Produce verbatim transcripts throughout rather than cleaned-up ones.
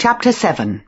Chapter seven.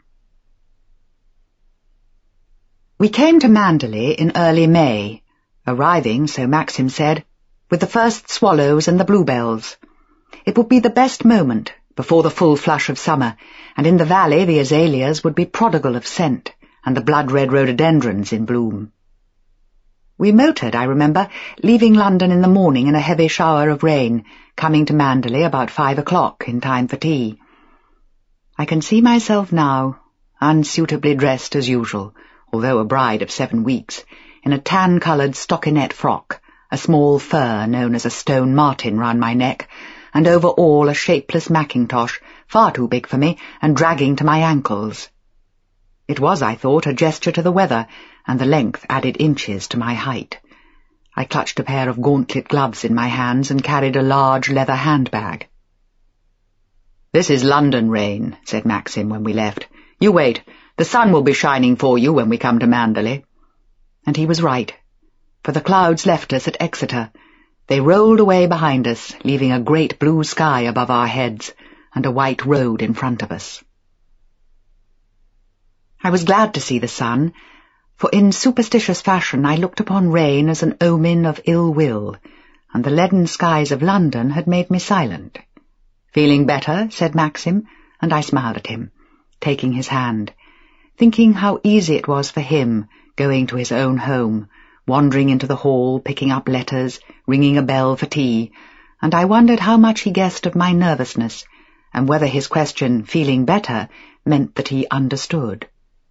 We came to Manderley in early May, arriving, so Maxim said, with the first swallows and the bluebells. It would be the best moment, before the full flush of summer, and in the valley the azaleas would be prodigal of scent, and the blood-red rhododendrons in bloom. We motored, I remember, leaving London in the morning in a heavy shower of rain, coming to Manderley about five o'clock in time for tea. I can see myself now, unsuitably dressed as usual, although a bride of seven weeks, in a tan-coloured stockinette frock, a small fur known as a stone martin round my neck, and over all a shapeless mackintosh, far too big for me, and dragging to my ankles. It was, I thought, a gesture to the weather, and the length added inches to my height. I clutched a pair of gauntlet gloves in my hands and carried a large leather handbag. "This is London rain," said Maxim when we left. "You wait. The sun will be shining for you when we come to Manderley." And he was right, for the clouds left us at Exeter. They rolled away behind us, leaving a great blue sky above our heads and a white road in front of us. I was glad to see the sun, for in superstitious fashion I looked upon rain as an omen of ill will, and the leaden skies of London had made me silent. "Feeling better?" said Maxim, and I smiled at him, taking his hand, thinking how easy it was for him, going to his own home, wandering into the hall, picking up letters, ringing a bell for tea, and I wondered how much he guessed of my nervousness, and whether his question, "feeling better," meant that he understood.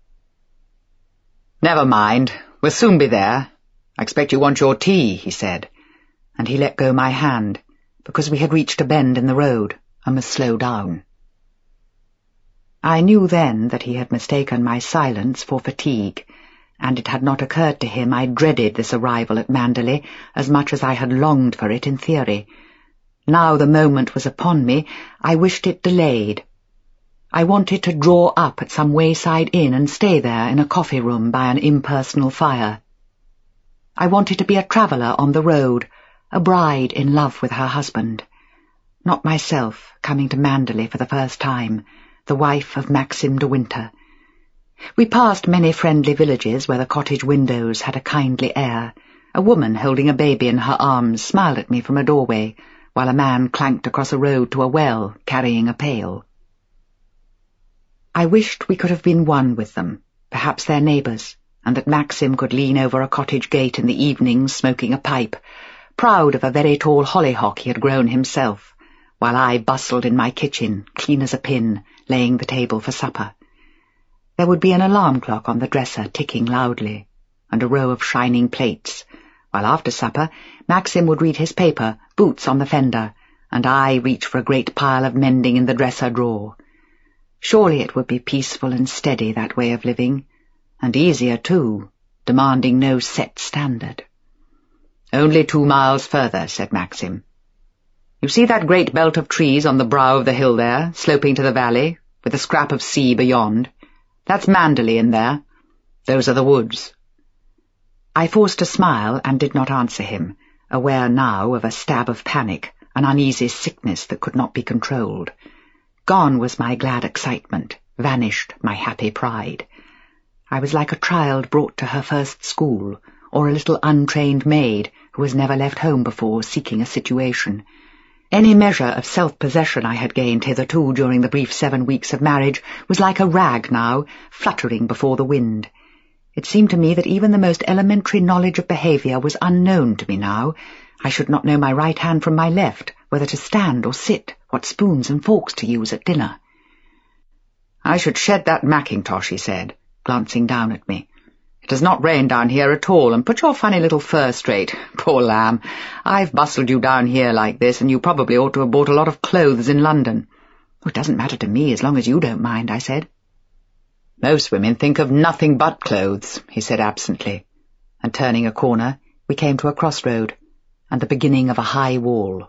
"Never mind, we'll soon be there. I expect you want your tea," he said, and he let go my hand, because we had reached a bend in the road and must slow down. I knew then that he had mistaken my silence for fatigue, and it had not occurred to him I dreaded this arrival at Manderley as much as I had longed for it in theory. Now the moment was upon me, I wished it delayed. I wanted to draw up at some wayside inn and stay there in a coffee-room by an impersonal fire. I wanted to be a traveller on the road, a bride in love with her husband. Not myself, coming to Manderley for the first time, the wife of Maxim de Winter. We passed many friendly villages where the cottage windows had a kindly air. A woman holding a baby in her arms smiled at me from a doorway, while a man clanked across a road to a well, carrying a pail. I wished we could have been one with them, perhaps their neighbours, and that Maxim could lean over a cottage gate in the evenings smoking a pipe, proud of a very tall hollyhock he had grown himself, while I bustled in my kitchen, clean as a pin, laying the table for supper. There would be an alarm clock on the dresser ticking loudly, and a row of shining plates, while after supper Maxim would read his paper, Boots on the Fender, and I reach for a great pile of mending in the dresser drawer. Surely it would be peaceful and steady, that way of living, and easier too, demanding no set standard. "Only two miles further," said Maxim. "You see that great belt of trees on the brow of the hill there, sloping to the valley, with a scrap of sea beyond? That's Manderley in there. Those are the woods." I forced a smile and did not answer him, aware now of a stab of panic, an uneasy sickness that could not be controlled. Gone was my glad excitement, vanished my happy pride. I was like a child brought to her first school, or a little untrained maid who has never left home before, seeking a situation. Any measure of self-possession I had gained hitherto during the brief seven weeks of marriage was like a rag now, fluttering before the wind. It seemed to me that even the most elementary knowledge of behaviour was unknown to me now. I should not know my right hand from my left, whether to stand or sit, what spoons and forks to use at dinner. "I should shed that mackintosh," he said, glancing down at me. "It does not rain down here at all, and put your funny little fur straight. Poor lamb, I've bustled you down here like this, and you probably ought to have bought a lot of clothes in London." "Oh, it doesn't matter to me as long as you don't mind," I said. "Most women think of nothing but clothes," he said absently, and turning a corner, we came to a crossroad, and the beginning of a high wall.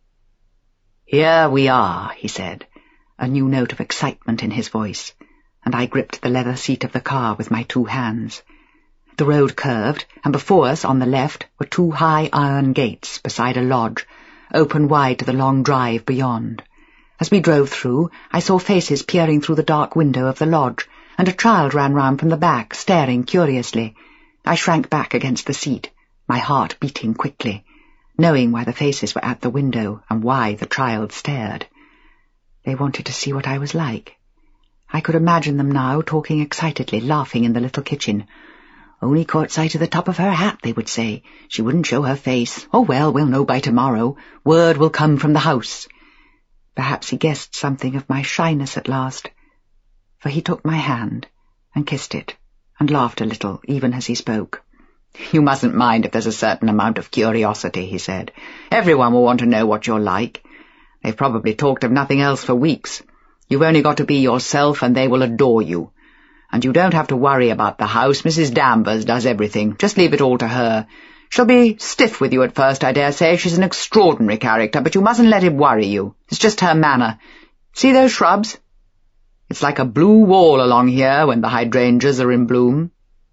"Here we are," he said, a new note of excitement in his voice, and I gripped the leather seat of the car with my two hands. The road curved, and before us, on the left, were two high iron gates beside a lodge, open wide to the long drive beyond. As we drove through, I saw faces peering through the dark window of the lodge, and a child ran round from the back, staring curiously. I shrank back against the seat, my heart beating quickly, knowing why the faces were at the window and why the child stared. They wanted to see what I was like. I could imagine them now, talking excitedly, laughing in the little kitchen. "Only caught sight of the top of her hat," they would say. "She wouldn't show her face. Oh, well, we'll know by tomorrow. Word will come from the house." Perhaps he guessed something of my shyness at last, for he took my hand and kissed it, and laughed a little, even as he spoke. "You mustn't mind if there's a certain amount of curiosity," he said. "Everyone will want to know what you're like. They've probably talked of nothing else for weeks. You've only got to be yourself and they will adore you. And you don't have to worry about the house. Missus Danvers does everything. Just leave it all to her. She'll be stiff with you at first, I dare say. She's an extraordinary character, but you mustn't let it worry you. It's just her manner. See those shrubs? It's like a blue wall along here when the hydrangeas are in bloom."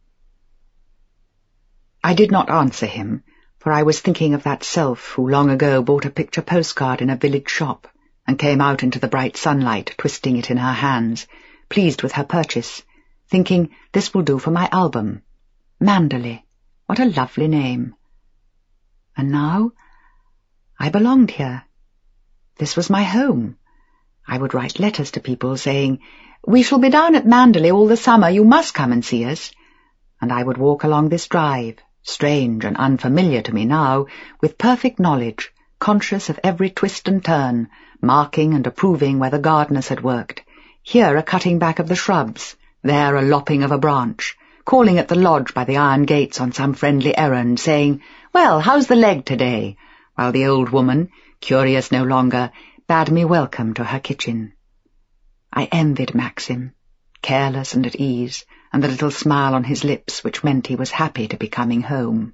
I did not answer him, for I was thinking of that self who long ago bought a picture postcard in a village shop and came out into the bright sunlight, twisting it in her hands, pleased with her purchase, thinking, "This will do for my album. Manderley, what a lovely name." And now I belonged here. This was my home. I would write letters to people saying, "We shall be down at Manderley all the summer. You must come and see us." And I would walk along this drive, strange and unfamiliar to me now, with perfect knowledge, conscious of every twist and turn, marking and approving where the gardeners had worked, here a cutting back of the shrubs, there a lopping of a branch, calling at the lodge by the iron gates on some friendly errand, saying, "Well, how's the leg today?" while the old woman, curious no longer, bade me welcome to her kitchen. I envied Maxim, careless and at ease, and the little smile on his lips which meant he was happy to be coming home.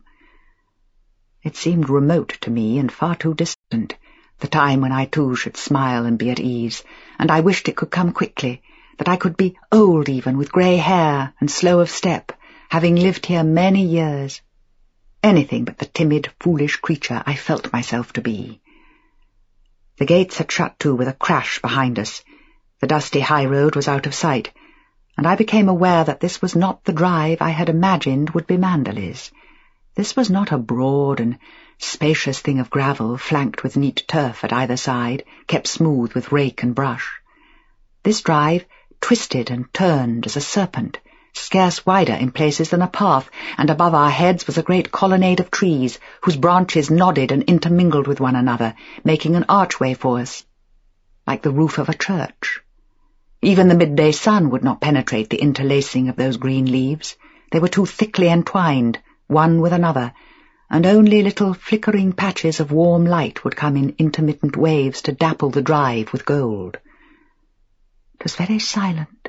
It seemed remote to me and far too distant, the time when I too should smile and be at ease, and I wished it could come quickly, that I could be old even, with grey hair and slow of step, having lived here many years. Anything but the timid, foolish creature I felt myself to be. The gates had shut to with a crash behind us. The dusty high road was out of sight, and I became aware that this was not the drive I had imagined would be Manderley's. This was not a broad and spacious thing of gravel, flanked with neat turf at either side, kept smooth with rake and brush. This drive twisted and turned as a serpent, scarce wider in places than a path, and above our heads was a great colonnade of trees, whose branches nodded and intermingled with one another, making an archway for us, like the roof of a church. Even the midday sun would not penetrate the interlacing of those green leaves. They were too thickly entwined, one with another, and only little flickering patches of warm light would come in intermittent waves to dapple the drive with gold. It was very silent,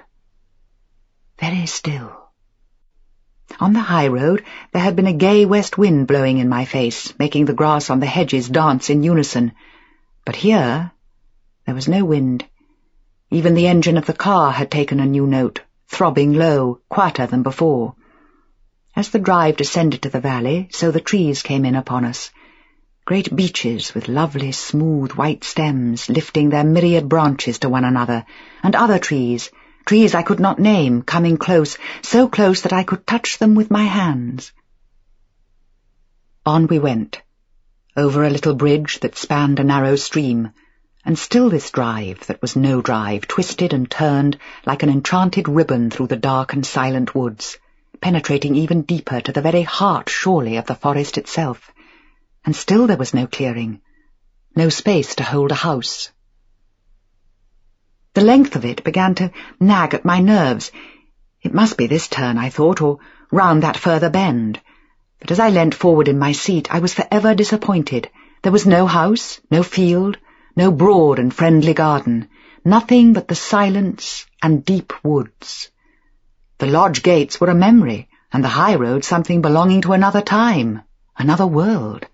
very still. On the high road there had been a gay west wind blowing in my face, making the grass on the hedges dance in unison. But here there was no wind. Even the engine of the car had taken a new note, throbbing low, quieter than before. As the drive descended to the valley, so the trees came in upon us. Great beeches with lovely, smooth, white stems, lifting their myriad branches to one another, and other trees, trees I could not name, coming close, so close that I could touch them with my hands. On we went, over a little bridge that spanned a narrow stream, and still this drive, that was no drive, twisted and turned like an enchanted ribbon through the dark and silent woods, penetrating even deeper to the very heart, surely, of the forest itself. And still there was no clearing, no space to hold a house. The length of it began to nag at my nerves. It must be this turn, I thought, or round that further bend. But as I leant forward in my seat, I was forever disappointed. There was no house, no field, no broad and friendly garden, nothing but the silence and deep woods. The lodge gates were a memory, and the high road something belonging to another time, another world.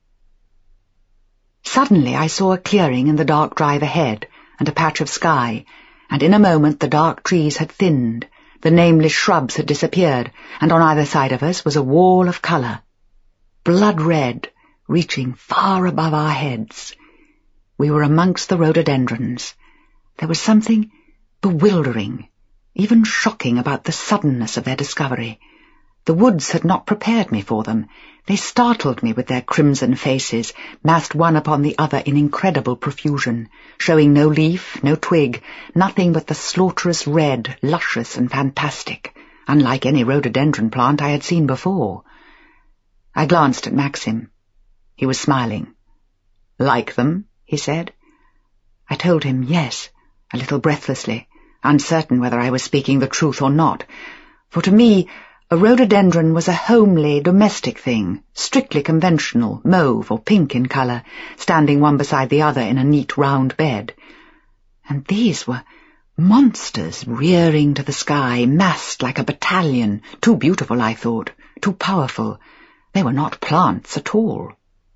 Suddenly I saw a clearing in the dark drive ahead, and a patch of sky, and in a moment the dark trees had thinned, the nameless shrubs had disappeared, and on either side of us was a wall of colour, blood red, reaching far above our heads. We were amongst the rhododendrons, There was something bewildering, even shocking about the suddenness of their discovery. The woods had not prepared me for them. They startled me with their crimson faces, massed one upon the other in incredible profusion, showing no leaf, no twig, nothing but the slaughterous red, luscious and fantastic, unlike any rhododendron plant I had seen before. I glanced at Maxim. He was smiling. "Like them?" he said. I told him yes, a little breathlessly, uncertain whether I was speaking the truth or not, for to me a rhododendron was a homely, domestic thing, strictly conventional, mauve or pink in colour, standing one beside the other in a neat round bed. And these were monsters rearing to the sky, massed like a battalion, too beautiful, I thought, too powerful. They were not plants at all.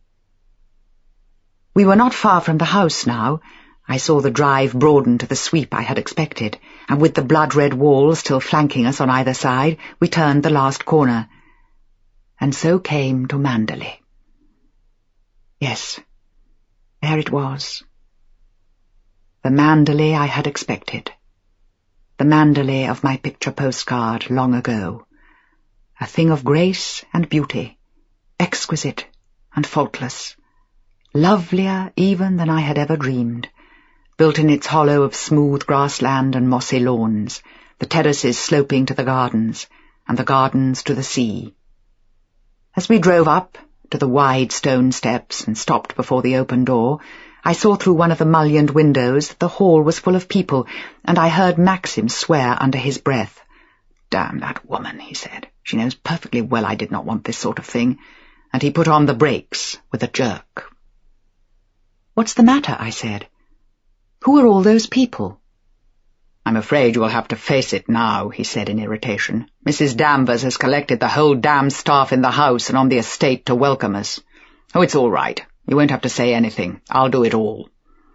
We were not far from the house now. I saw the drive broaden to the sweep I had expected, and with the blood-red wall still flanking us on either side, we turned the last corner, and so came to Manderley. Yes, there it was. The Manderley I had expected. The Manderley of my picture postcard long ago. A thing of grace and beauty, exquisite and faultless, lovelier even than I had ever dreamed, built in its hollow of smooth grassland and mossy lawns, the terraces sloping to the gardens, and the gardens to the sea. As we drove up to the wide stone steps and stopped before the open door, I saw through one of the mullioned windows that the hall was full of people, and I heard Maxim swear under his breath. "Damn that woman," he said. "She knows perfectly well I did not want this sort of thing," and he put on the brakes with a jerk. "What's the matter?" I said. "Who are all those people?" "I'm afraid you will have to face it now," he said in irritation. "Missus Danvers has collected the whole damn staff in the house and on the estate to welcome us. Oh, it's all right. You won't have to say anything. I'll do it all."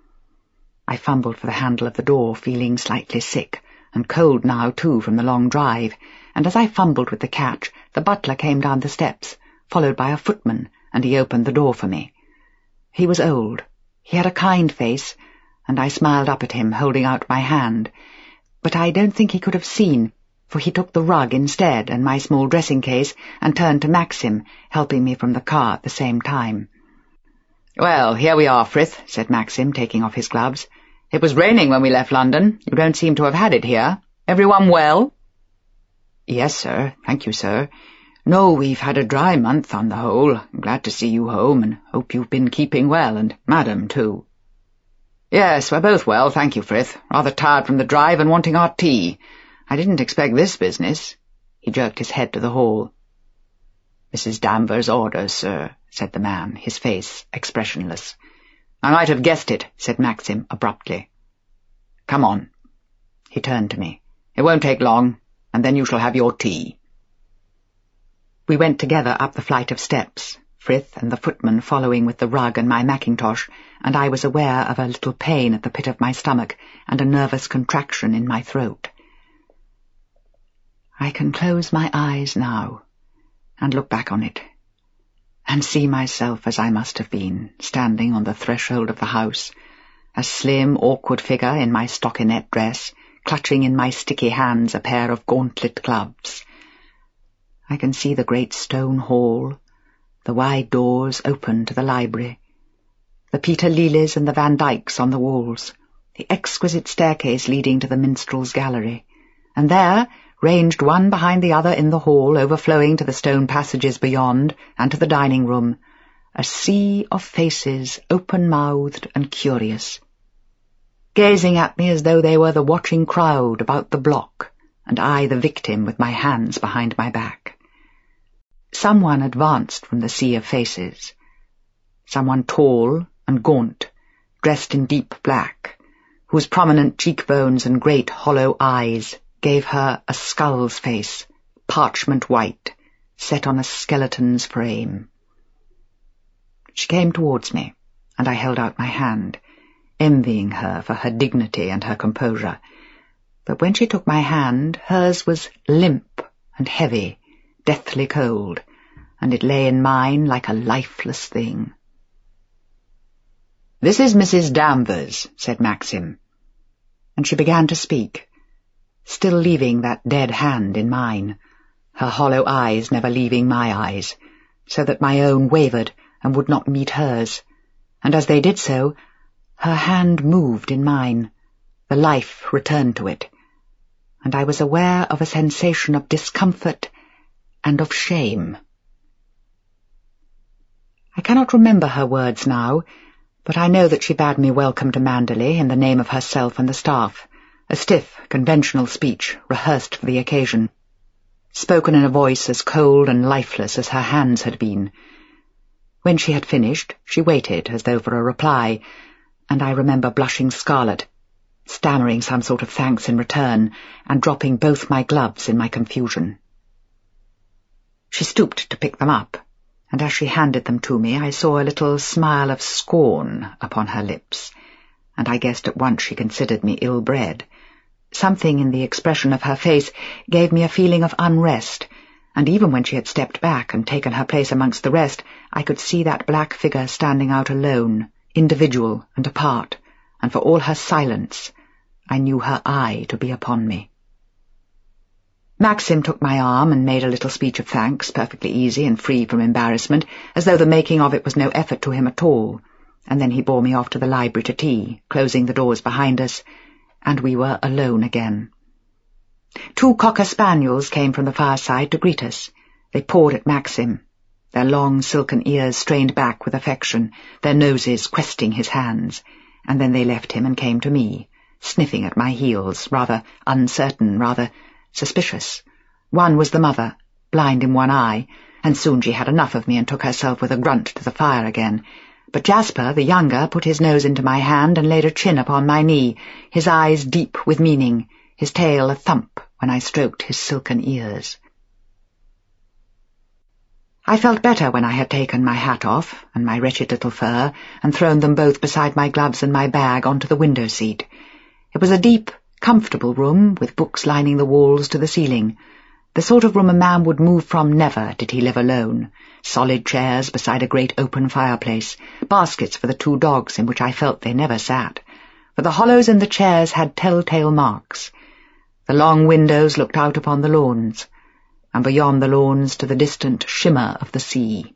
I fumbled for the handle of the door, feeling slightly sick, and cold now, too, from the long drive, and as I fumbled with the catch, the butler came down the steps, followed by a footman, and he opened the door for me. He was old. He had a kind face, and I smiled up at him, holding out my hand. But I don't think he could have seen, for he took the rug instead and my small dressing-case and turned to Maxim, helping me from the car at the same time. "Well, here we are, Frith," said Maxim, taking off his gloves. "It was raining when we left London. You don't seem to have had it here. Everyone well?" "Yes, sir. Thank you, sir. No, we've had a dry month on the whole. I'm glad to see you home, and hope you've been keeping well, and Madam, too." "Yes, we're both well, thank you, Frith. Rather tired from the drive and wanting our tea. I didn't expect this business." He jerked his head to the hall. "Missus Danvers' orders, sir," said the man, his face expressionless. "I might have guessed it," said Maxim abruptly. "Come on." He turned to me. "It won't take long, and then you shall have your tea." We went together up the flight of steps, Frith and the footman following with the rug and my mackintosh, and I was aware of a little pain at the pit of my stomach and a nervous contraction in my throat. I can close my eyes now and look back on it, and see myself as I must have been, standing on the threshold of the house, a slim, awkward figure in my stockinette dress, clutching in my sticky hands a pair of gauntlet gloves. I can see the great stone hall, the wide doors open to the library, the Peter Lillys and the Van Dykes on the walls, the exquisite staircase leading to the minstrel's gallery, and there, ranged one behind the other in the hall, overflowing to the stone passages beyond and to the dining room, a sea of faces, open-mouthed and curious, gazing at me as though they were the watching crowd about the block, and I the victim with my hands behind my back. Someone advanced from the sea of faces, someone tall and gaunt, dressed in deep black, whose prominent cheekbones and great hollow eyes gave her a skull's face, parchment white, set on a skeleton's frame. She came towards me, and I held out my hand, envying her for her dignity and her composure. But when she took my hand, hers was limp and heavy, deathly cold, and it lay in mine like a lifeless thing. "This is Missus Danvers," said Maxim. and she began to speak, still leaving that dead hand in mine, her hollow eyes never leaving my eyes, so that my own wavered and would not meet hers, and as they did so, her hand moved in mine, the life returned to it, and I was aware of a sensation of discomfort and of shame. I cannot remember her words now, but I know that she bade me welcome to Manderley in the name of herself and the staff, a stiff, conventional speech rehearsed for the occasion, spoken in a voice as cold and lifeless as her hands had been. When she had finished, she waited as though for a reply, and I remember blushing scarlet, stammering some sort of thanks in return, and dropping both my gloves in my confusion. She stooped to pick them up, and as she handed them to me I saw a little smile of scorn upon her lips, and I guessed at once she considered me ill-bred. Something in the expression of her face gave me a feeling of unrest, and even when she had stepped back and taken her place amongst the rest, I could see that black figure standing out alone, individual and apart, and for all her silence, I knew her eye to be upon me. Maxim took my arm and made a little speech of thanks, perfectly easy and free from embarrassment, as though the making of it was no effort to him at all, and then he bore me off to the library to tea, closing the doors behind us, and we were alone again. Two cocker spaniels came from the fireside to greet us. They pawed at Maxim, their long silken ears strained back with affection, their noses questing his hands, and then they left him and came to me, sniffing at my heels, rather uncertain, rather suspicious. One was the mother, blind in one eye, and soon she had enough of me and took herself with a grunt to the fire again. But Jasper, the younger, put his nose into my hand and laid a chin upon my knee, his eyes deep with meaning, his tail a thump when I stroked his silken ears. I felt better when I had taken my hat off and my wretched little fur and thrown them both beside my gloves and my bag onto the window seat. It was a deep, comfortable room with books lining the walls to the ceiling, the sort of room a man would move from never did he live alone, solid chairs beside a great open fireplace, baskets for the two dogs in which I felt they never sat, for the hollows in the chairs had telltale marks. The long windows looked out upon the lawns, and beyond the lawns to the distant shimmer of the sea.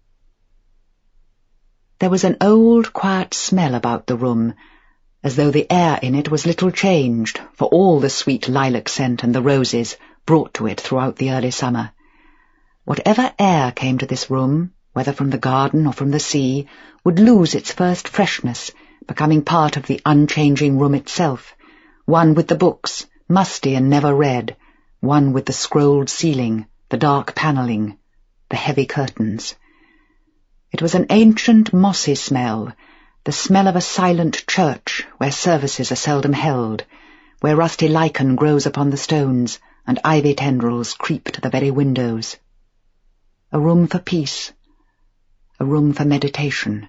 There was an old, quiet smell about the room, as though the air in it was little changed, for all the sweet lilac scent and the roses brought to it throughout the early summer. Whatever air came to this room, whether from the garden or from the sea, would lose its first freshness, becoming part of the unchanging room itself, one with the books, musty and never read, one with the scrolled ceiling, the dark panelling, the heavy curtains. It was an ancient mossy smell, the smell of a silent church where services are seldom held, where rusty lichen grows upon the stones and ivy tendrils creep to the very windows. A room for peace, a room for meditation.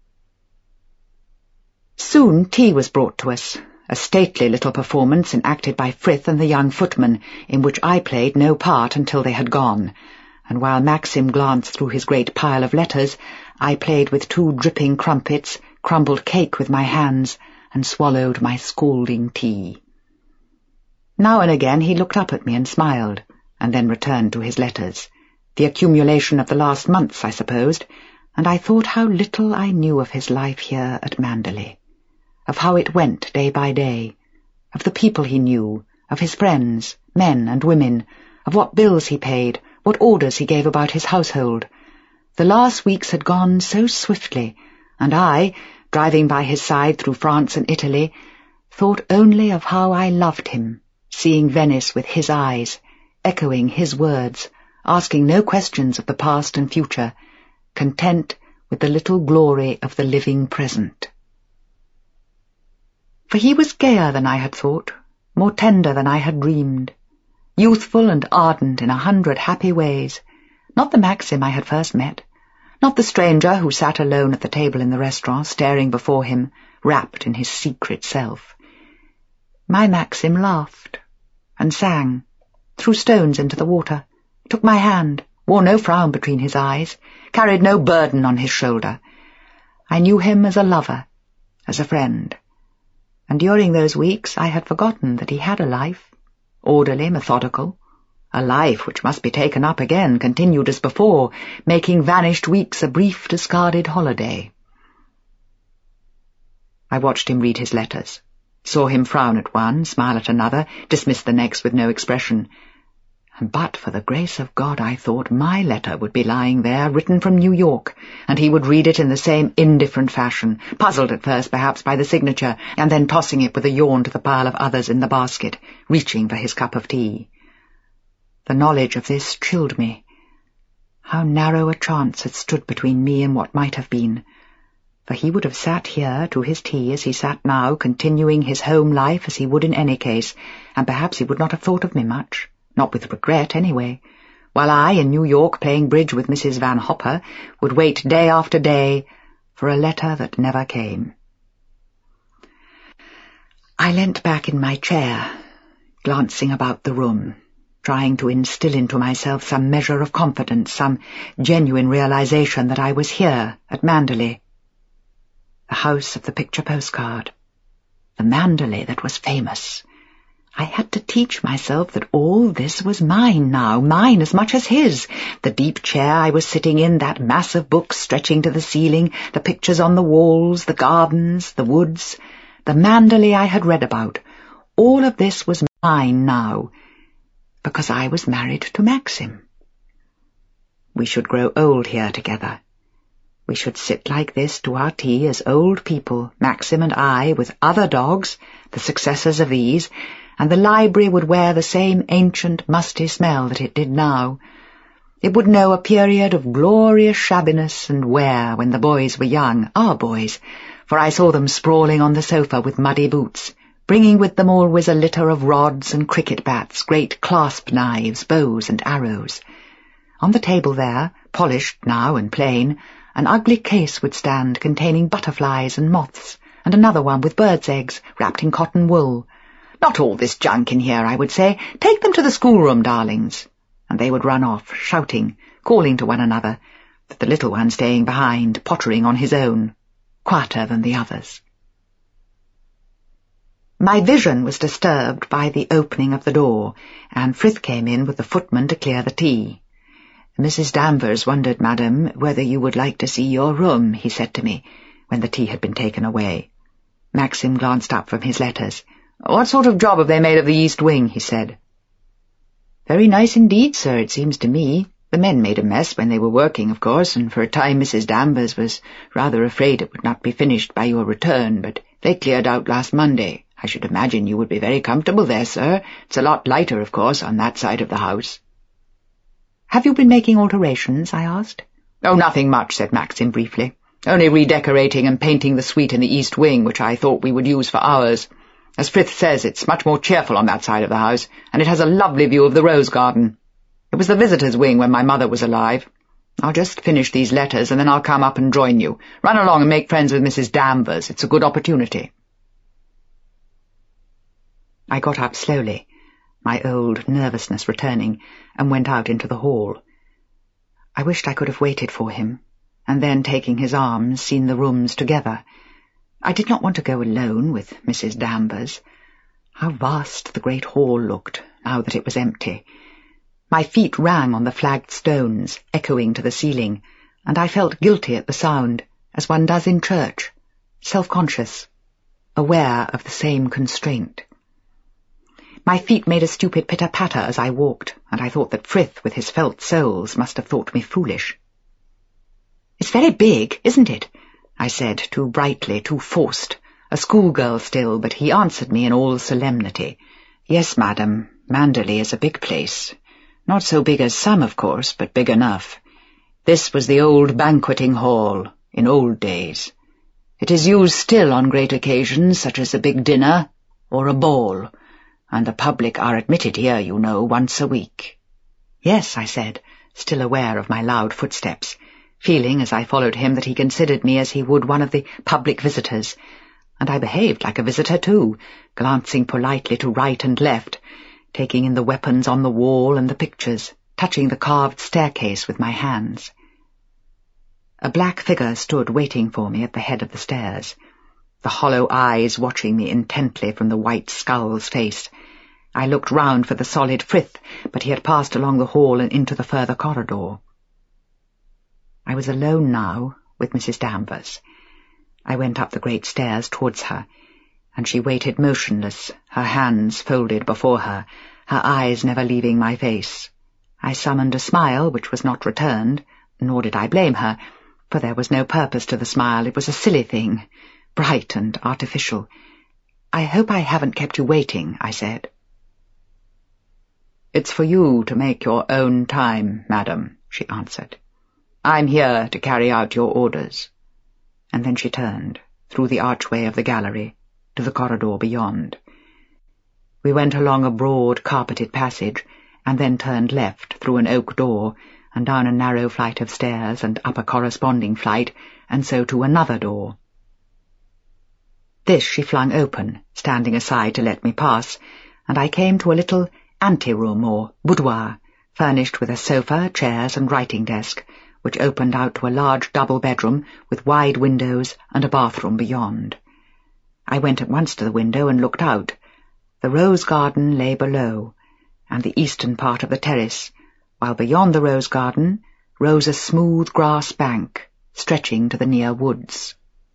Soon tea was brought to us, a stately little performance enacted by Frith and the young footman, in which I played no part until they had gone, and while Maxim glanced through his great pile of letters, I played with two dripping crumpets, crumbled cake with my hands, and swallowed my scalding tea. Now and again he looked up at me and smiled, and then returned to his letters, the accumulation of the last months, I supposed, and I thought how little I knew of his life here at Manderley, of how it went day by day, of the people he knew, of his friends, men and women, of what bills he paid, what orders he gave about his household. The last weeks had gone so swiftly, and I, driving by his side through France and Italy, thought only of how I loved him, seeing Venice with his eyes, echoing his words, asking no questions of the past and future, content with the little glory of the living present. For he was gayer than I had thought, more tender than I had dreamed, youthful and ardent in a hundred happy ways, not the Maxim I had first met, not the stranger who sat alone at the table in the restaurant, staring before him, wrapped in his secret self. My Maxim laughed, and sang, threw stones into the water, took my hand, wore no frown between his eyes, carried no burden on his shoulder. I knew him as a lover, as a friend, and during those weeks I had forgotten that he had a life, orderly, methodical, a life which must be taken up again, continued as before, making vanished weeks a brief, discarded holiday. I watched him read his letters, saw him frown at one, smile at another, dismiss the next with no expression. But for the grace of God, I thought, my letter would be lying there, written from New York, and he would read it in the same indifferent fashion, puzzled at first perhaps by the signature, and then tossing it with a yawn to the pile of others in the basket, reaching for his cup of tea. The knowledge of this chilled me. How narrow a chance had stood between me and what might have been. For he would have sat here to his tea as he sat now, continuing his home life as he would in any case, and perhaps he would not have thought of me much, not with regret anyway, while I, in New York playing bridge with Missus Van Hopper, would wait day after day for a letter that never came. I leant back in my chair, glancing about the room, trying to instill into myself some measure of confidence, some genuine realization that I was here at Manderley. The house of the picture postcard. The Manderley that was famous. I had to teach myself that all this was mine now, mine as much as his. The deep chair I was sitting in, that mass of books stretching to the ceiling, the pictures on the walls, the gardens, the woods, the Manderley I had read about. All of this was mine now, because I was married to Maxim. We should grow old here together. We should sit like this to our tea as old people, Maxim and I, with other dogs, the successors of these, and the library would wear the same ancient, musty smell that it did now. It would know a period of glorious shabbiness and wear when the boys were young, our boys, for I saw them sprawling on the sofa with muddy boots, bringing with them always a litter of rods and cricket bats, great clasp knives, bows and arrows. On the table there, polished now and plain, an ugly case would stand containing butterflies and moths, and another one with birds' eggs wrapped in cotton wool. "Not all this junk in here," I would say. "Take them to the schoolroom, darlings." And they would run off, shouting, calling to one another, but the little one staying behind, pottering on his own, quieter than the others. My vision was disturbed by the opening of the door, and Frith came in with the footman to clear the tea. "Missus Danvers wondered, madam, whether you would like to see your room," he said to me, when the tea had been taken away. Maxim glanced up from his letters. "What sort of job have they made of the East Wing?" he said. "Very nice indeed, sir, it seems to me. The men made a mess when they were working, of course, and for a time Missus Danvers was rather afraid it would not be finished by your return, but they cleared out last Monday. I should imagine you would be very comfortable there, sir. It's a lot lighter, of course, on that side of the house." "Have you been making alterations?" I asked. "Oh, nothing much," said Maxim briefly. "Only redecorating and painting the suite in the East Wing, which I thought we would use for ours. As Frith says, it's much more cheerful on that side of the house, and it has a lovely view of the rose garden. It was the visitors' wing when my mother was alive. I'll just finish these letters, and then I'll come up and join you. Run along and make friends with Missus Danvers. It's a good opportunity." I got up slowly, my old nervousness returning, and went out into the hall. I wished I could have waited for him, and then, taking his arms, seen the rooms together. I did not want to go alone with Missus Danvers. How vast the great hall looked, now that it was empty. My feet rang on the flagged stones, echoing to the ceiling, and I felt guilty at the sound, as one does in church, self-conscious, aware of the same constraint. My feet made a stupid pitter-patter as I walked, and I thought that Frith, with his felt soles, must have thought me foolish. "It's very big, isn't it?" I said, too brightly, too forced, a schoolgirl still, but he answered me in all solemnity. "Yes, madam, Manderley is a big place. Not so big as some, of course, but big enough. This was the old banqueting hall, in old days. It is used still on great occasions, such as a big dinner or a ball, and the public are admitted here, you know, once a week." "Yes," I said, still aware of my loud footsteps, feeling as I followed him that he considered me as he would one of the public visitors, and I behaved like a visitor too, glancing politely to right and left, taking in the weapons on the wall and the pictures, touching the carved staircase with my hands. A black figure stood waiting for me at the head of the stairs. the hollow eyes watching me intently from the white skull's face. I looked round for the solid Frith, but he had passed along the hall and into the further corridor. I was alone now with Missus Danvers. I went up the great stairs towards her, and she waited motionless, her hands folded before her, her eyes never leaving my face. I summoned a smile which was not returned, nor did I blame her, for there was no purpose to the smile. It was a silly thing, bright and artificial. "I hope I haven't kept you waiting," I said. "It's for you to make your own time, madam," she answered. "I'm here to carry out your orders." And then she turned, through the archway of the gallery, to the corridor beyond. We went along a broad, carpeted passage, and then turned left through an oak door, and down a narrow flight of stairs, and up a corresponding flight, and so to another door. This she flung open, standing aside to let me pass, and I came to a little ante-room or boudoir, furnished with a sofa, chairs, and writing desk, which opened out to a large double bedroom with wide windows and a bathroom beyond. I went at once to the window and looked out. The rose garden lay below, and the eastern part of the terrace, while beyond the rose garden rose a smooth grass bank, stretching to the near woods.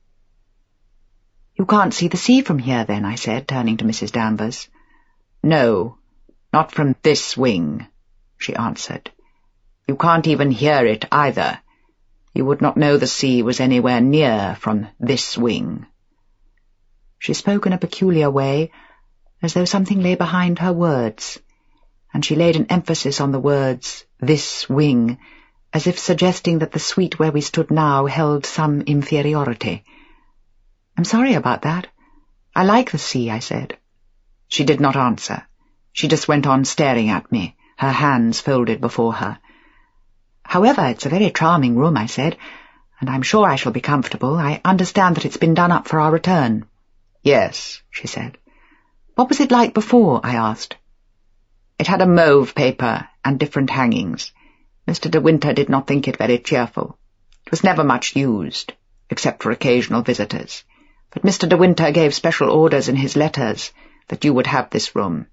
"You can't see the sea from here, then?" I said, turning to Missus Danvers. "No, not from this wing," she answered. "You can't even hear it either. You would not know the sea was anywhere near from this wing." She spoke in a peculiar way, as though something lay behind her words, and she laid an emphasis on the words, "this wing," as if suggesting that the suite where we stood now held some inferiority. "I'm sorry about that. I like the sea," I said. She did not answer. She just went on staring at me, her hands folded before her. "However, it's a very charming room," I said, "and I'm sure I shall be comfortable. I understand that it's been done up for our return." "Yes," she said. "What was it like before?" I asked. "It had a mauve paper and different hangings. Mister de Winter did not think it very cheerful. It was never much used, except for occasional visitors. But Mister de Winter gave special orders in his letters that you would have this room."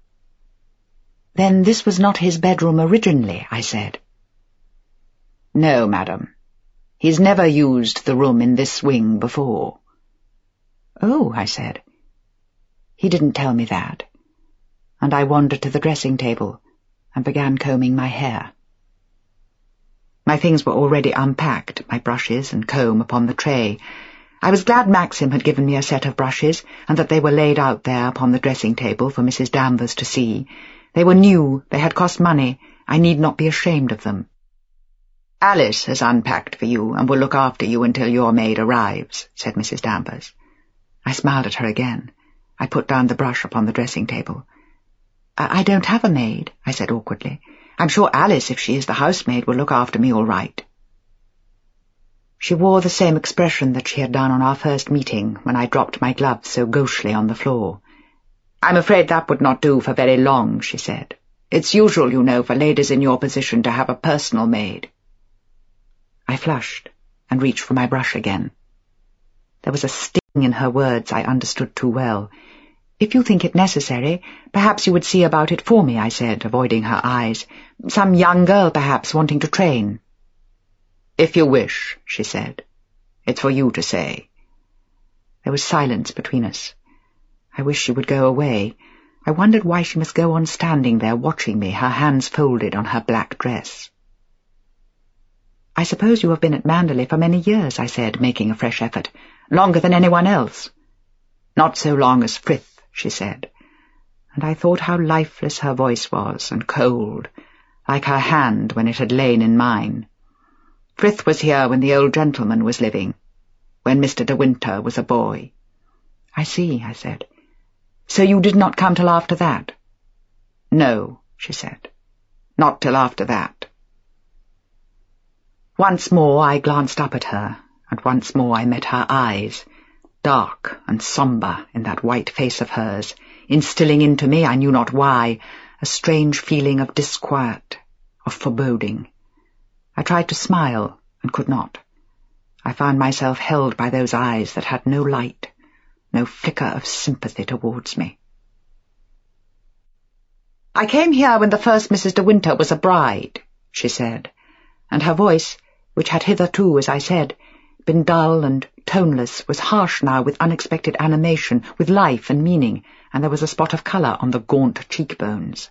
"Then this was not his bedroom originally," I said. "No, madam. He's never used the room in this wing before." "Oh," I said. He didn't tell me that, and I wandered to the dressing-table and began combing my hair. My things were already unpacked, my brushes and comb upon the tray. I was glad Maxim had given me a set of brushes, and that they were laid out there upon the dressing-table for Missus Danvers to see. They were new, they had cost money, I need not be ashamed of them. "Alice has unpacked for you, and will look after you until your maid arrives," said Missus Danvers. I smiled at her again. I put down the brush upon the dressing-table. I, I don't have a maid," I said awkwardly. "I'm sure Alice, if she is the housemaid, will look after me all right." She wore the same expression that she had done on our first meeting, when I dropped my gloves so gauchely on the floor. "I'm afraid that would not do for very long," she said. "It's usual, you know, for ladies in your position to have a personal maid." I flushed and reached for my brush again. There was a sting in her words I understood too well. "If you think it necessary, perhaps you would see about it for me," I said, avoiding her eyes. "Some young girl, perhaps, wanting to train." "If you wish," she said. "It's for you to say." There was silence between us. I wished she would go away. I wondered why she must go on standing there watching me, her hands folded on her black dress. "I suppose you have been at Manderley for many years," I said, making a fresh effort. "Longer than anyone else." "Not so long as Frith," she said, and I thought how lifeless her voice was, and cold, like her hand when it had lain in mine. "Frith was here when the old gentleman was living, when Mister de Winter was a boy." "I see," I said. "So you did not come till after that?" "No," she said. "Not till after that." Once more I glanced up at her, and once more I met her eyes, dark and sombre in that white face of hers, instilling into me, I knew not why, a strange feeling of disquiet, of foreboding. I tried to smile, and could not. I found myself held by those eyes that had no light, no flicker of sympathy towards me. "I came here when the first Missus De Winter was a bride," she said, and her voice, which had hitherto, as I said, been dull and toneless, was harsh now with unexpected animation, with life and meaning, and there was a spot of colour on the gaunt cheekbones.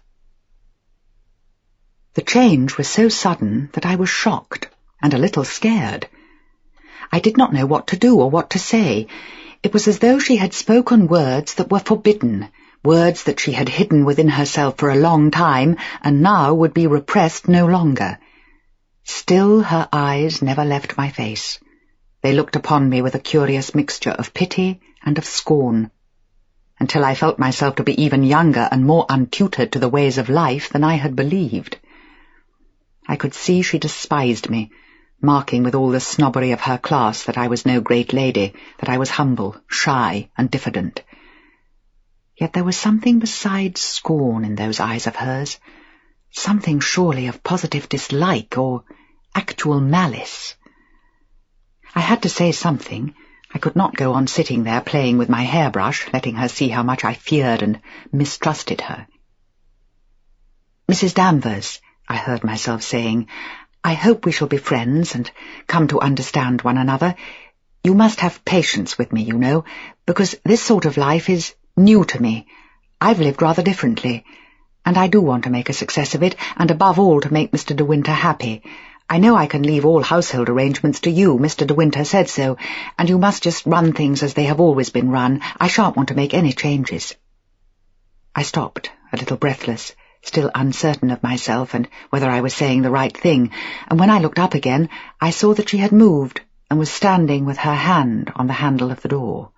The change was so sudden that I was shocked and a little scared. I did not know what to do or what to say. It was as though she had spoken words that were forbidden, words that she had hidden within herself for a long time and now would be repressed no longer. Still her eyes never left my face. They looked upon me with a curious mixture of pity and of scorn, until I felt myself to be even younger and more untutored to the ways of life than I had believed. I could see she despised me, marking with all the snobbery of her class that I was no great lady, that I was humble, shy, and diffident. Yet there was something besides scorn in those eyes of hers, something surely of positive dislike or actual malice. I had to say something. I could not go on sitting there playing with my hairbrush, letting her see how much I feared and mistrusted her. "Missus Danvers," I heard myself saying, "I hope we shall be friends and come to understand one another. You must have patience with me, you know, because this sort of life is new to me. I've lived rather differently, and I do want to make a success of it, and above all to make Mister De Winter happy. I know I can leave all household arrangements to you. Mister De Winter said so, and you must just run things as they have always been run. I shan't want to make any changes." I stopped, a little breathless, still uncertain of myself and whether I was saying the right thing, and when I looked up again, I saw that she had moved and was standing with her hand on the handle of the door.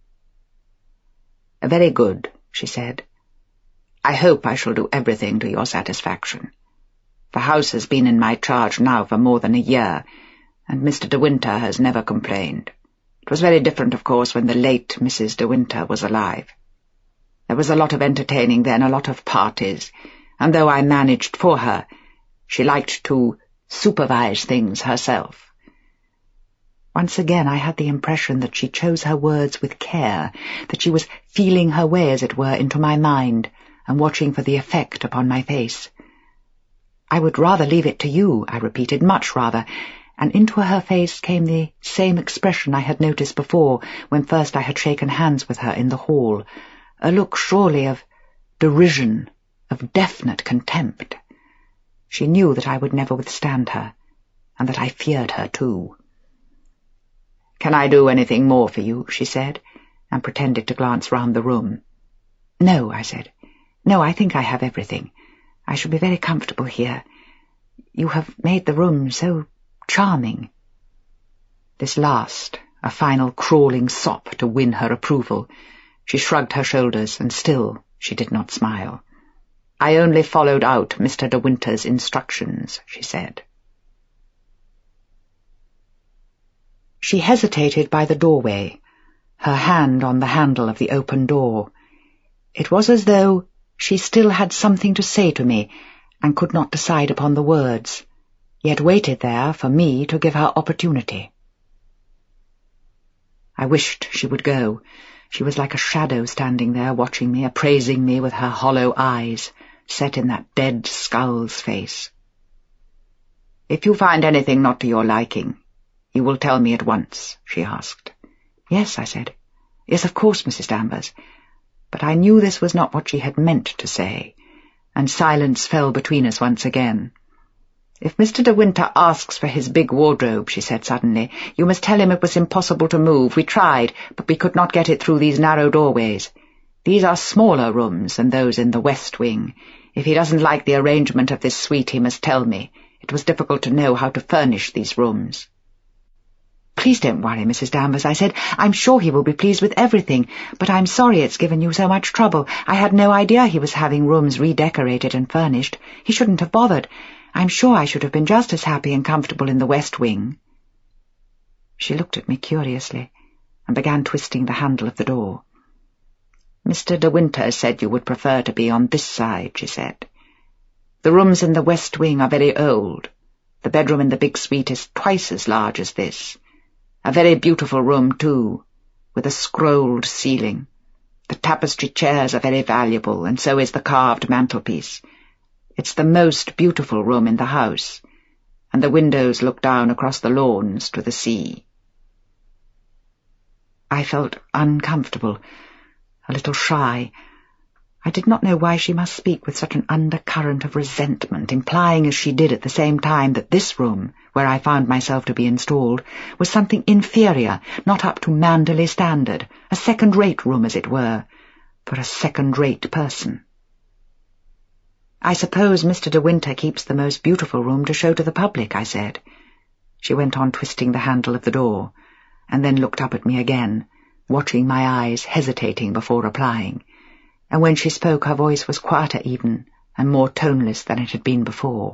"Very good," she said. "I hope I shall do everything to your satisfaction. The house has been in my charge now for more than a year, and Mister De Winter has never complained. It was very different, of course, when the late Missus De Winter was alive. There was a lot of entertaining then, a lot of parties, and though I managed for her, she liked to supervise things herself." Once again I had the impression that she chose her words with care, that she was feeling her way, as it were, into my mind, and watching for the effect upon my face. "I would rather leave it to you," I repeated, "much rather," and into her face came the same expression I had noticed before, when first I had shaken hands with her in the hall, a look surely of derision, of definite contempt. She knew that I would never withstand her, and that I feared her too. "Can I do anything more for you?" she said, and pretended to glance round the room. "No," I said. "No, I think I have everything. I shall be very comfortable here. You have made the room so charming." This last, a final crawling sop to win her approval. She shrugged her shoulders, and still she did not smile. "I only followed out Mister De Winter's instructions," she said. She hesitated by the doorway, her hand on the handle of the open door. It was as though she still had something to say to me, and could not decide upon the words, yet waited there for me to give her opportunity. I wished she would go. She was like a shadow standing there, watching me, appraising me with her hollow eyes, set in that dead skull's face. "If you find anything not to your liking, you will tell me at once?" she asked. "Yes," I said. "Yes, of course, Missus Danvers." But I knew this was not what she had meant to say, and silence fell between us once again. "If Mister De Winter asks for his big wardrobe," she said suddenly, "you must tell him it was impossible to move. We tried, but we could not get it through these narrow doorways. These are smaller rooms than those in the west wing. If he doesn't like the arrangement of this suite, he must tell me. It was difficult to know how to furnish these rooms." "Please don't worry, Missus Danvers," I said. "I'm sure he will be pleased with everything, but I'm sorry it's given you so much trouble. I had no idea he was having rooms redecorated and furnished. He shouldn't have bothered. I'm sure I should have been just as happy and comfortable in the west wing." She looked at me curiously, and began twisting the handle of the door. "Mister De Winter said you would prefer to be on this side," she said. "The rooms in the west wing are very old. The bedroom in the big suite is twice as large as this. A very beautiful room, too, with a scrolled ceiling. The tapestry chairs are very valuable, and so is the carved mantelpiece. It's the most beautiful room in the house, and the windows look down across the lawns to the sea." I felt uncomfortable, a little shy. I did not know why she must speak with such an undercurrent of resentment, implying as she did at the same time that this room, where I found myself to be installed, was something inferior, not up to Manderley standard, a second-rate room, as it were, for a second-rate person. "I suppose Mister De Winter keeps the most beautiful room to show to the public," I said. She went on twisting the handle of the door, and then looked up at me again, watching my eyes, hesitating before replying. And when she spoke her voice was quieter even, and more toneless than it had been before.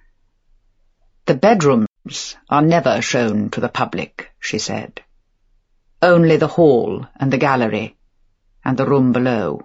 "The bedrooms are never shown to the public," she said. "Only the hall and the gallery, and the room below."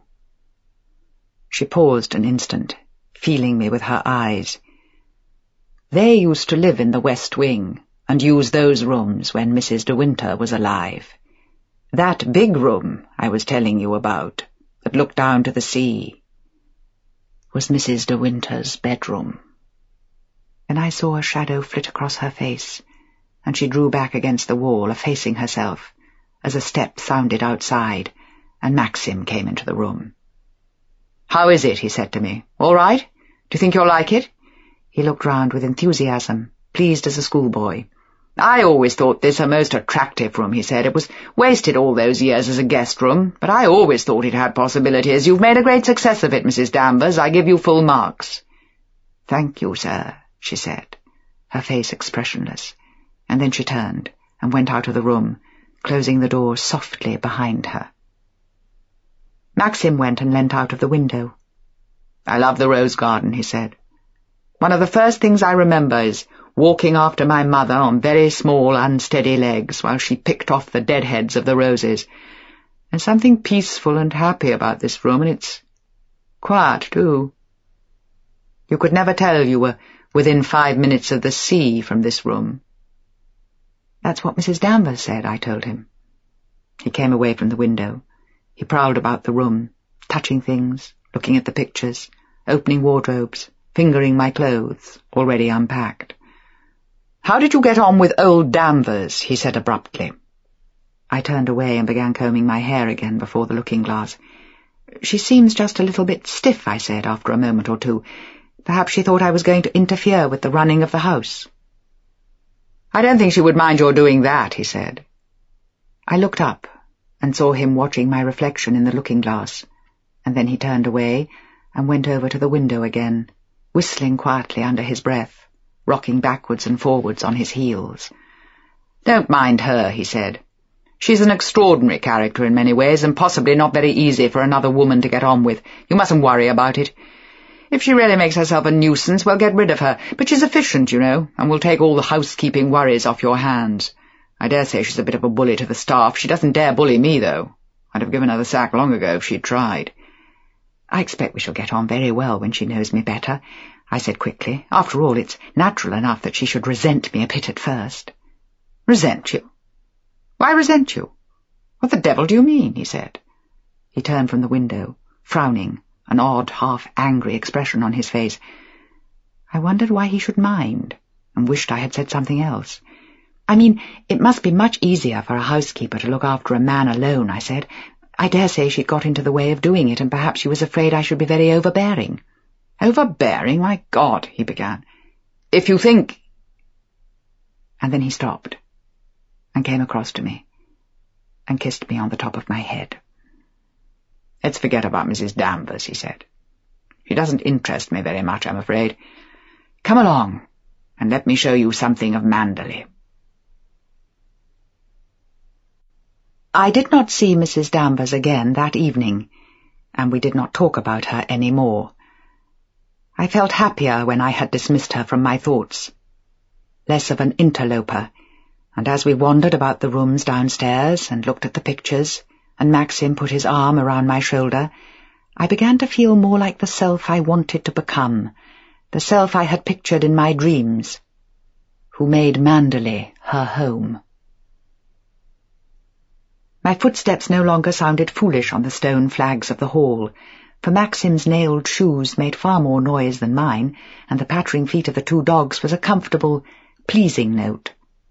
She paused an instant, feeling me with her eyes. "They used to live in the West Wing, and use those rooms when Missus De Winter was alive. That big room I was telling you about, that looked down to the sea, was Missus De Winter's bedroom." Then I saw a shadow flit across her face, and she drew back against the wall, effacing herself, as a step sounded outside, and Maxim came into the room. "How is it?" he said to me. "All right? Do you think you'll like it?" He looked round with enthusiasm, pleased as a schoolboy. "I always thought this a most attractive room," he said. "It was wasted all those years as a guest room, but I always thought it had possibilities. You've made a great success of it, Missus Danvers. I give you full marks." "Thank you, sir," she said, her face expressionless, and then she turned and went out of the room, closing the door softly behind her. Maxim went and leant out of the window. "I love the rose garden," he said. "One of the first things I remember is walking after my mother on very small, unsteady legs while she picked off the deadheads of the roses. There's something peaceful and happy about this room, and it's quiet, too. You could never tell you were within five minutes of the sea from this room." "That's what Missus Danvers said," I told him. He came away from the window. He prowled about the room, touching things, looking at the pictures, opening wardrobes, fingering my clothes, already unpacked. "How did you get on with old Danvers?" he said abruptly. I turned away and began combing my hair again before the looking-glass. "She seems just a little bit stiff," I said after a moment or two. "Perhaps she thought I was going to interfere with the running of the house." "I don't think she would mind your doing that," he said. I looked up and saw him watching my reflection in the looking-glass, and then he turned away and went over to the window again, whistling quietly under his breath, rocking backwards and forwards on his heels. "Don't mind her," he said. "She's an extraordinary character in many ways, and possibly not very easy for another woman to get on with. You mustn't worry about it. If she really makes herself a nuisance, we'll get rid of her. But she's efficient, you know, and will take all the housekeeping worries off your hands. I dare say she's a bit of a bully to the staff. She doesn't dare bully me, though. I'd have given her the sack long ago if she'd tried." "I expect we shall get on very well when she knows me better," I said quickly. "After all, it's natural enough that she should resent me a bit at first." "Resent you? Why resent you? What the devil do you mean?" he said. He turned from the window, frowning, an odd, half-angry expression on his face. I wondered why he should mind, and wished I had said something else. "I mean, it must be much easier for a housekeeper to look after a man alone," I said. "I dare say she'd got into the way of doing it, and perhaps she was afraid I should be very overbearing." "Overbearing? My God," he began. "If you think—" And then he stopped, and came across to me, and kissed me on the top of my head. "Let's forget about Missus Danvers," he said. "She doesn't interest me very much, I'm afraid. Come along, and let me show you something of Manderley." I did not see Missus Danvers again that evening, and we did not talk about her any more. I felt happier when I had dismissed her from my thoughts, less of an interloper, and as we wandered about the rooms downstairs and looked at the pictures, and Maxim put his arm around my shoulder, I began to feel more like the self I wanted to become, the self I had pictured in my dreams, who made Manderley her home. My footsteps no longer sounded foolish on the stone flags of the hall, for Maxim's nailed shoes made far more noise than mine, and the pattering feet of the two dogs was a comfortable, pleasing note.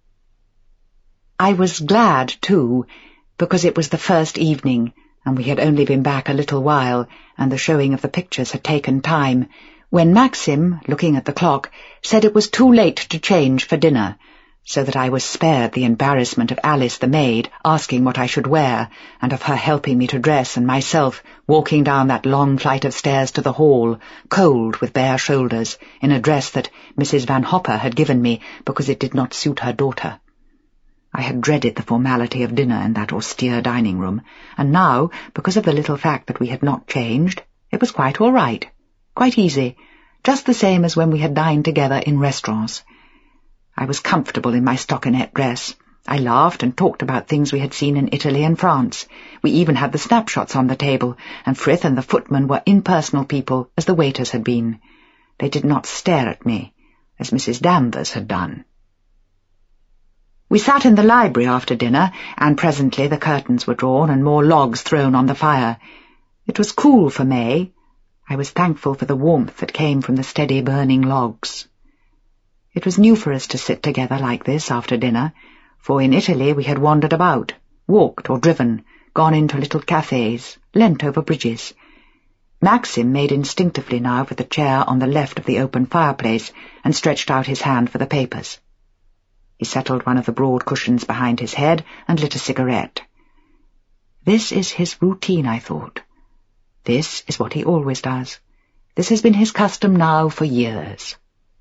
I was glad, too, because it was the first evening, and we had only been back a little while, and the showing of the pictures had taken time, when Maxim, looking at the clock, said it was too late to change for dinner, so that I was spared the embarrassment of Alice the maid asking what I should wear, and of her helping me to dress, and myself walking down that long flight of stairs to the hall, cold with bare shoulders, in a dress that Missus Van Hopper had given me because it did not suit her daughter. I had dreaded the formality of dinner in that austere dining-room, and now, because of the little fact that we had not changed, it was quite all right, quite easy, just the same as when we had dined together in restaurants. I was comfortable in my stockinette dress. I laughed and talked about things we had seen in Italy and France. We even had the snapshots on the table, and Frith and the footman were impersonal people, as the waiters had been. They did not stare at me, as Missus Danvers had done. We sat in the library after dinner, and presently the curtains were drawn and more logs thrown on the fire. It was cool for May. I was thankful for the warmth that came from the steady burning logs. It was new for us to sit together like this after dinner, for in Italy we had wandered about, walked or driven, gone into little cafes, leant over bridges. Maxim made instinctively now for the chair on the left of the open fireplace and stretched out his hand for the papers. He settled one of the broad cushions behind his head and lit a cigarette. This is his routine, I thought. This is what he always does. This has been his custom now for years.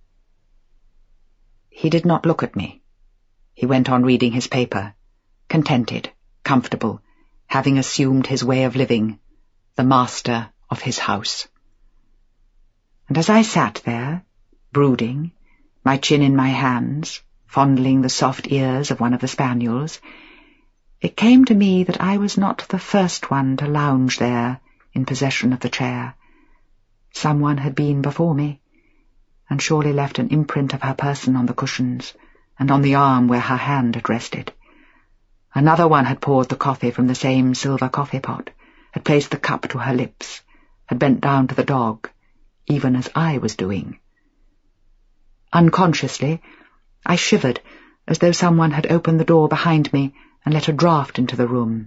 He did not look at me. He went on reading his paper, contented, comfortable, having assumed his way of living, the master of his house. And as I sat there, brooding, my chin in my hands, fondling the soft ears of one of the spaniels, it came to me that I was not the first one to lounge there in possession of the chair. Someone had been before me, and surely left an imprint of her person on the cushions, and on the arm where her hand had rested. Another one had poured the coffee from the same silver coffee-pot, had placed the cup to her lips, had bent down to the dog, even as I was doing. Unconsciously, I shivered, as though someone had opened the door behind me and let a draught into the room.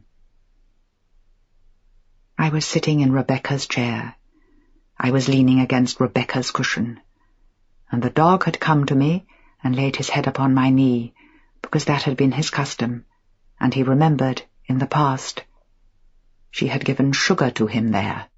I was sitting in Rebecca's chair. I was leaning against Rebecca's cushion, and the dog had come to me and laid his head upon my knee, because that had been his custom, and he remembered, in the past, she had given sugar to him there.